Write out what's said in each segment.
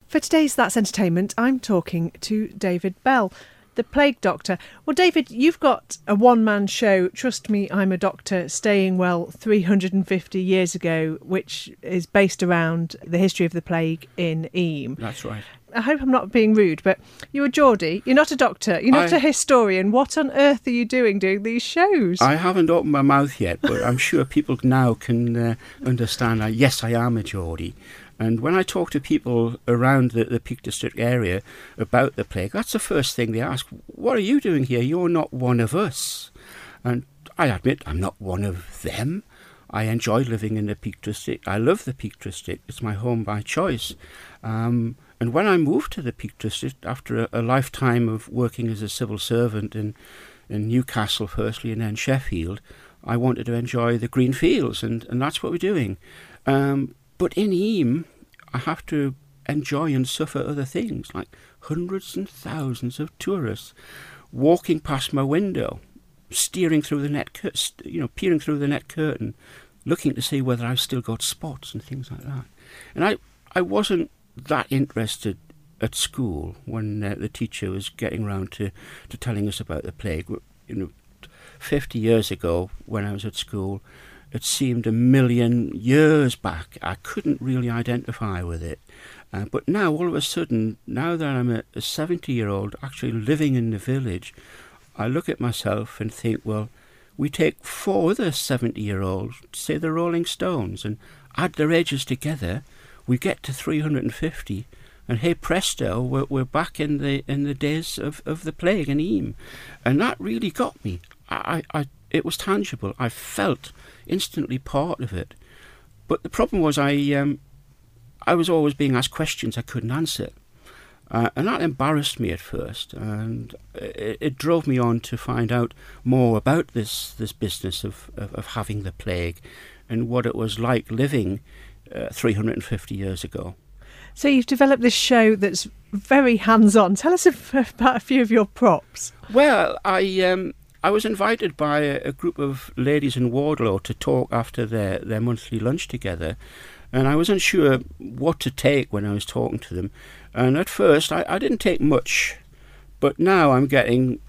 For today's That's Entertainment, I'm talking to David Bell, the plague doctor. Well, David, you've got a one-man show, Trust Me, I'm a Doctor, Staying Well 350 years ago, which is based around the history of the plague in Eyam. That's right. I hope I'm not being rude, but you're a Geordie, you're not a doctor, you're not a historian. What on earth are you doing these shows? I haven't opened my mouth yet, but I'm sure people now can understand. Yes, I am a Geordie. And when I talk to people around the Peak District area about the plague, that's the first thing they ask. What are you doing here? You're not one of us. And I admit I'm not one of them. I enjoy living in the Peak District. I love the Peak District. It's my home by choice. And when I moved to the Peak District, after a lifetime of working as a civil servant in Newcastle firstly and then Sheffield, I wanted to enjoy the green fields, and that's what we're doing. But in Eyam, I have to enjoy and suffer other things, like hundreds and thousands of tourists walking past my window, steering through the net, peering through the net curtain, looking to see whether I've still got spots and things like that. And I wasn't that interested at school when the teacher was getting round to telling us about the plague. 50 years ago, when I was at school, it seemed a million years back. I couldn't really identify with it. But now, all of a sudden, now that I'm a 70-year-old actually living in the village, I look at myself and think, well, we take 4 other 70-year-olds, say the Rolling Stones, and add their ages together, we get to 350, and hey presto, we're back in the days of the plague in Eyam. And that really got me. It was tangible. I felt instantly part of it. But the problem was I was always being asked questions I couldn't answer. And that embarrassed me at first, and it drove me on to find out more about this business of having the plague and what it was like living 350 years ago. So you've developed this show that's very hands-on. Tell us about a few of your props. Well, I was invited by a group of ladies in Wardlow to talk after their monthly lunch together, and I was unsure what to take when I was talking to them. And at first, I didn't take much, but now I'm getting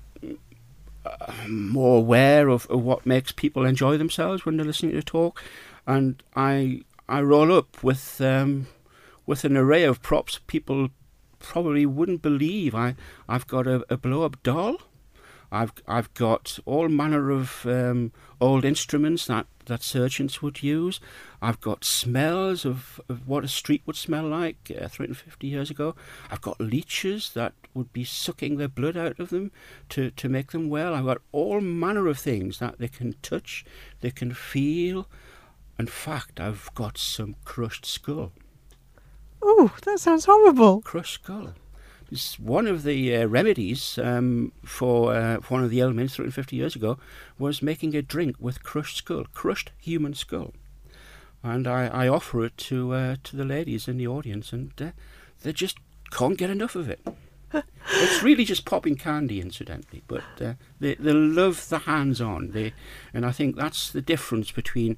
more aware of what makes people enjoy themselves when they're listening to talk, and I roll up with an array of props people probably wouldn't believe. I've got a blow-up doll. I've got all manner of old instruments that surgeons would use. I've got smells of what a street would smell like 350 years ago. I've got leeches that would be sucking their blood out of them to make them well. I've got all manner of things that they can touch, they can feel. In fact, I've got some crushed skull. Oh, that sounds horrible. Crushed skull. It's one of the remedies for one of the ailments 350 years ago was making a drink with crushed human skull. And I offer it to the ladies in the audience, and they just can't get enough of it. It's really just popping candy, incidentally, but they love the hands-on. And I think that's the difference between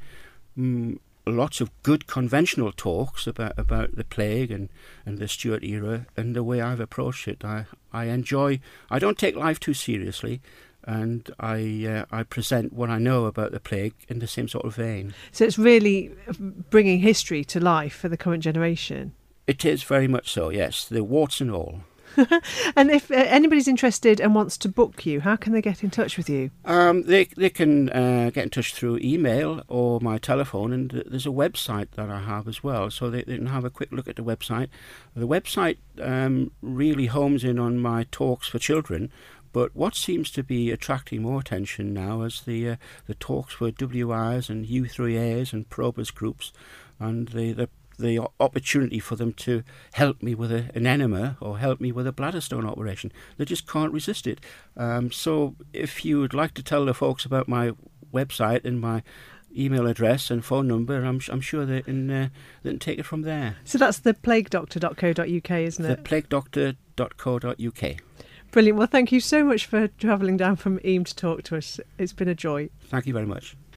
lots of good conventional talks about the plague and the Stuart era and the way I've approached it. I enjoy. I don't take life too seriously, and I present what I know about the plague in the same sort of vein. So it's really bringing history to life for the current generation. It is very much so, yes, the warts and all. And if anybody's interested and wants to book you, how can they get in touch with you? They can get in touch through email or my telephone, and there's a website that I have as well, so they can have a quick look at the website. The website really homes in on my talks for children, but what seems to be attracting more attention now is the talks for WIs and U3As and Probus groups, and the opportunity for them to help me with an enema or help me with a bladder stone operation. They just can't resist it. So if you would like to tell the folks about my website and my email address and phone number, I'm sure they can take it from there. So that's theplaguedoctor.co.uk, isn't it? Theplaguedoctor.co.uk. Brilliant. Well, thank you so much for travelling down from Eyam to talk to us. It's been a joy. Thank you very much.